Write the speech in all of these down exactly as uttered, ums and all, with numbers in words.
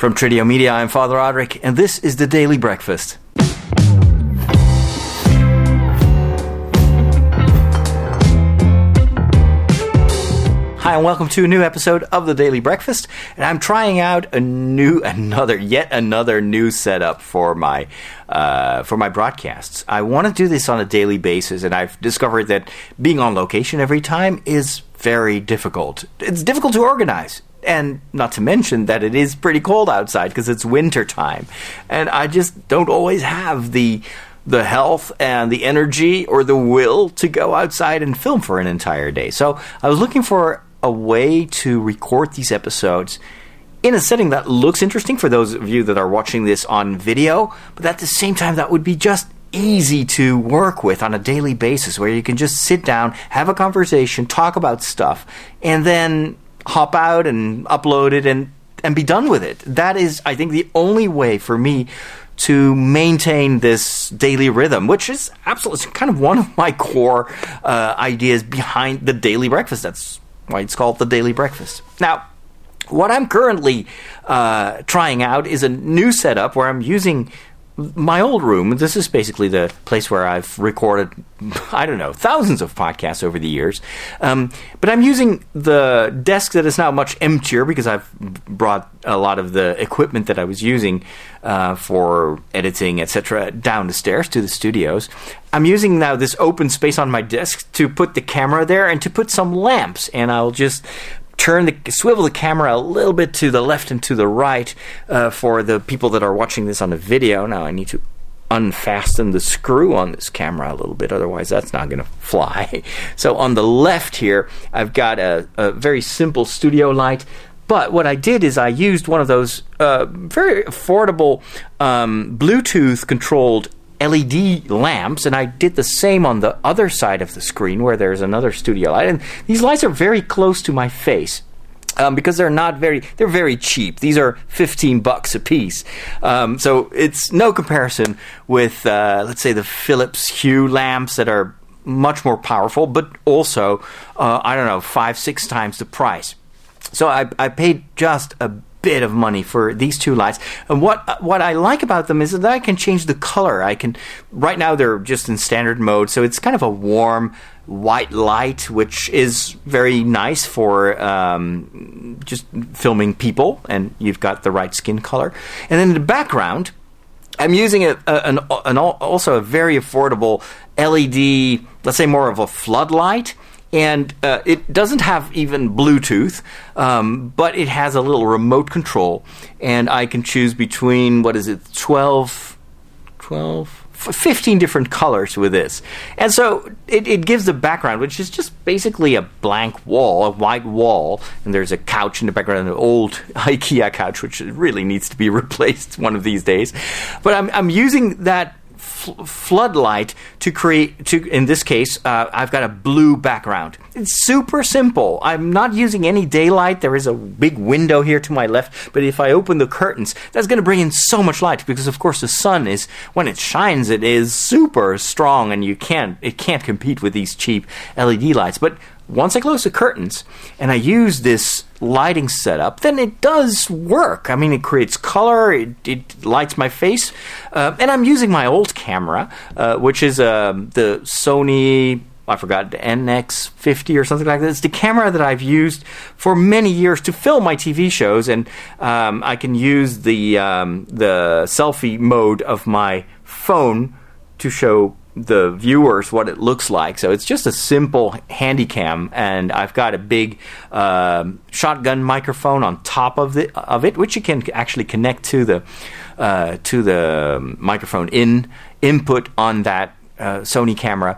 From Tridio Media, I'm Father Roderick, and this is The Daily Breakfast. Hi, and welcome to a new episode of The Daily Breakfast, and I'm trying out a new, another, yet another new setup for my, uh, for my broadcasts. I want to do this on a daily basis, and I've discovered that being on location every time is very difficult. It's difficult to organize. And not to mention that it is pretty cold outside because it's winter time. And I just don't always have the the health and the energy or the will to go outside and film for an entire day. So I was looking for a way to record these episodes in a setting that looks interesting for those of you that are watching this on video, but at the same time that would be just easy to work with on a daily basis, where you can just sit down, have a conversation, talk about stuff, and then hop out and upload it and, and be done with it. That is, I think, the only way for me to maintain this daily rhythm, which is absolutely kind of one of my core uh, ideas behind the Daily Breakfast. That's why it's called the Daily Breakfast. Now, what I'm currently uh, trying out is a new setup where I'm using my old room. This is basically the place where I've recorded, I don't know, thousands of podcasts over the years. Um, but I'm using the desk that is now much emptier because I've brought a lot of the equipment that I was using uh, for editing, et cetera, down the stairs to the studios. I'm using now this open space on my desk to put the camera there and to put some lamps. And I'll just turn the swivel the camera a little bit to the left and to the right uh, for the people that are watching this on the video. Now I need to unfasten the screw on this camera a little bit, otherwise that's not going to fly. So on the left here, I've got a, a very simple studio light. But what I did is I used one of those uh, very affordable um, Bluetooth-controlled L E D lamps, and I did the same on the other side of the screen where there's another studio light. And these lights are very close to my face um, because they're not very, they're very cheap. These are fifteen bucks a piece. Um, so it's no comparison with, uh, let's say, the Philips Hue lamps that are much more powerful, but also, uh, I don't know, five, six times the price. So I, I paid just a bit of money for these two lights, and what what I like about them is that I can change the color. I can right now they're just in standard mode, so it's kind of a warm white light, which is very nice for um, just filming people, and you've got the right skin color. And then in the background, I'm using a, a, an, an also a very affordable L E D, let's say more of a floodlight. And uh, it doesn't have even Bluetooth, um, but it has a little remote control. And I can choose between, what is it, twelve, twelve, fifteen different colors with this. And so it, it gives the background, which is just basically a blank wall, a white wall. And there's a couch in the background, an old IKEA couch, which really needs to be replaced one of these days. But I'm, I'm using that floodlight to create, to in this case, uh, I've got a blue background. It's super simple. I'm not using any daylight. There is a big window here to my left, but if I open the curtains, that's going to bring in so much light because, of course, the sun is, when it shines, it is super strong, and you can't, it can't compete with these cheap L E D lights. But once I close the curtains and I use this lighting setup, then it does work. I mean, it creates color, it, it lights my face, uh, and I'm using my old camera, uh, which is uh, the Sony, I forgot, the N X fifty or something like that. It's the camera that I've used for many years to film my T V shows, and um, I can use the um, the selfie mode of my phone to show the viewers what it looks like. So it's just a simple handy cam, and I've got a big um, shotgun microphone on top of the of it, which you can actually connect to the uh, to the microphone in input on that uh, Sony camera.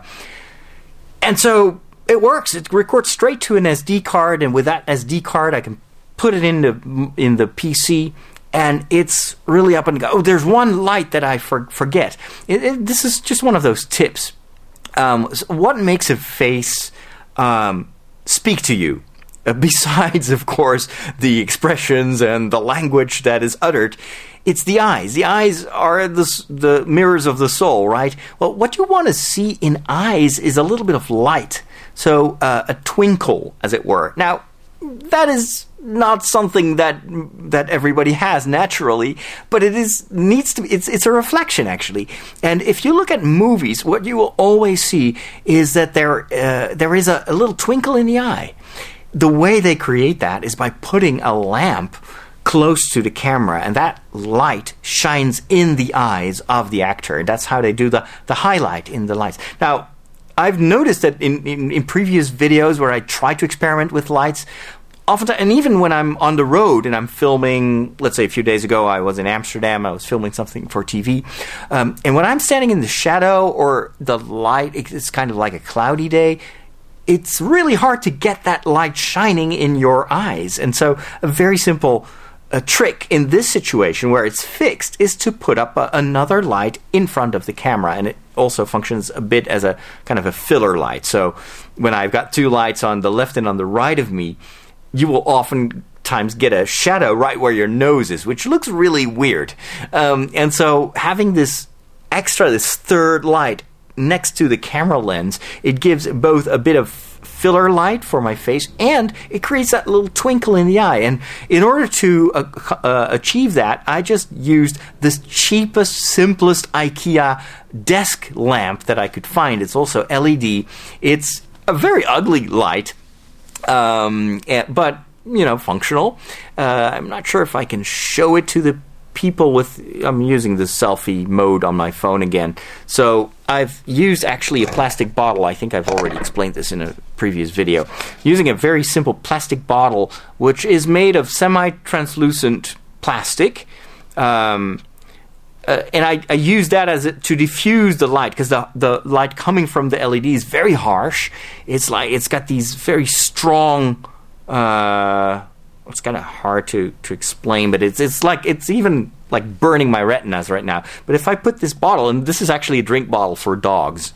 And so it works. It records straight to an S D card, and with that S D card, I can put it in the in the P C. And it's really up and go. Oh, there's one light that I for, forget. It, it, this is just one of those tips. Um, so what makes a face um, speak to you? Uh, besides, of course, the expressions and the language that is uttered, it's the eyes. The eyes are the, the mirrors of the soul, right? Well, what you want to see in eyes is a little bit of light. So uh, a twinkle, as it were. Now, that is not something that that everybody has naturally, but it is needs to be, it's it's a reflection actually. And if you look at movies, what you will always see is that there uh, there is a, a little twinkle in the eye. The way they create that is by putting a lamp close to the camera, and that light shines in the eyes of the actor. That's how they do the, the highlight in the lights. Now, I've noticed that in, in, in previous videos where I try to experiment with lights, often, and even when I'm on the road and I'm filming, let's say a few days ago I was in Amsterdam, I was filming something for T V, um, and when I'm standing in the shadow or the light, it's kind of like a cloudy day, it's really hard to get that light shining in your eyes. And so a very simple uh, trick in this situation where it's fixed is to put up a, another light in front of the camera. And it also functions a bit as a kind of a filler light. So when I've got two lights on the left and on the right of me, you will oftentimes get a shadow right where your nose is, which looks really weird. Um, and so having this extra, this third light next to the camera lens, it gives both a bit of filler light for my face, and it creates that little twinkle in the eye. And in order to uh, uh, achieve that, I just used this cheapest, simplest IKEA desk lamp that I could find. It's also L E D. It's a very ugly light, um, but, you know, functional. Uh, I'm not sure if I can show it to the people with, I'm using the selfie mode on my phone again. So I've used actually a plastic bottle. I think I've already explained this in a previous video. Using a very simple plastic bottle, which is made of semi-translucent plastic. Um, uh, and I, I use that as a, to diffuse the light, because the, the light coming from the L E D is very harsh. It's like, it's got these very strong, uh, it's kind of hard to, to explain, but it's it's like it's even like burning my retinas right now. But if I put this bottle, and this is actually a drink bottle for dogs,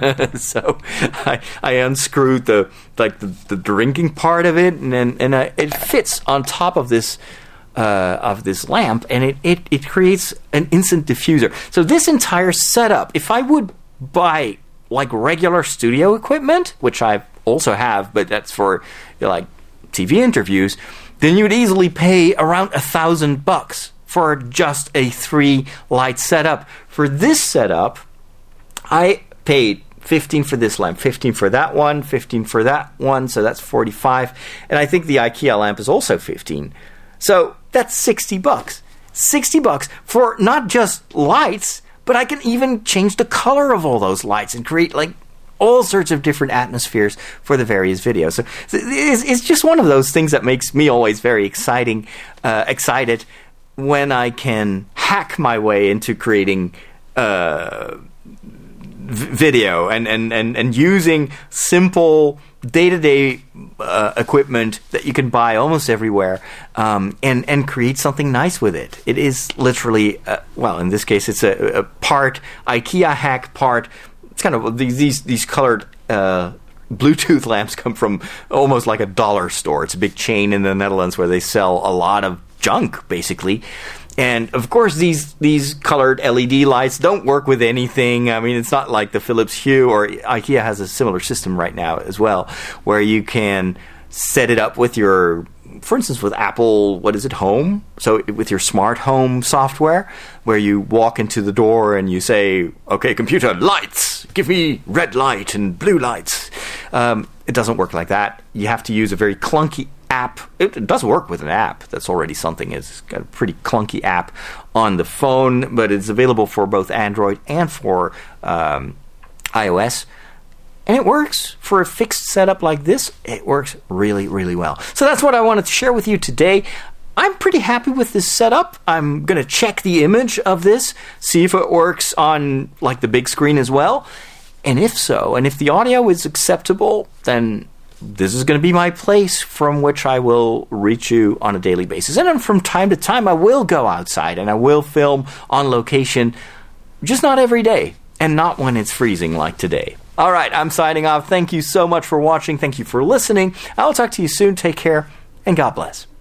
so I, I unscrewed the like the, the drinking part of it, and then and I, it fits on top of this uh, of this lamp, and it, it it creates an instant diffuser. So this entire setup, if I would buy like regular studio equipment, which I also have, but that's for you know, like T V interviews, then you would easily pay around a thousand bucks for just a three light setup. For this setup, I paid fifteen for this lamp, fifteen for that one, fifteen for that one, so that's forty-five. And I think the IKEA lamp is also fifteen. So that's sixty bucks. sixty bucks for not just lights, but I can even change the color of all those lights and create like all sorts of different atmospheres for the various videos. So it's, it's just one of those things that makes me always very exciting, uh, excited when I can hack my way into creating uh, v- video and, and, and, and using simple day-to-day uh, equipment that you can buy almost everywhere, um, and, and create something nice with it. It is literally, uh, well, in this case, it's a, a part IKEA hack, part it's kind of these these, these colored uh, Bluetooth lamps come from almost like a dollar store. It's a big chain in the Netherlands where they sell a lot of junk, basically. And of course, these these colored L E D lights don't work with anything. I mean, it's not like the Philips Hue, or IKEA has a similar system right now as well, where you can set it up with your, for instance, with Apple, what is it, Home? So with your smart home software, where you walk into the door and you say, okay, computer, lights, give me red light and blue lights. Um, it doesn't work like that. You have to use a very clunky app. It, it does work with an app. That's already something. It's got a pretty clunky app on the phone, but it's available for both Android and for um, iOS. And it works for a fixed setup like this. It works really, really well. So that's what I wanted to share with you today. I'm pretty happy with this setup. I'm going to check the image of this, see if it works on like the big screen as well. And if so, and if the audio is acceptable, then this is going to be my place from which I will reach you on a daily basis. And then from time to time, I will go outside and I will film on location, just not every day, and not when it's freezing like today. All right, I'm signing off. Thank you so much for watching. Thank you for listening. I'll talk to you soon. Take care, and God bless.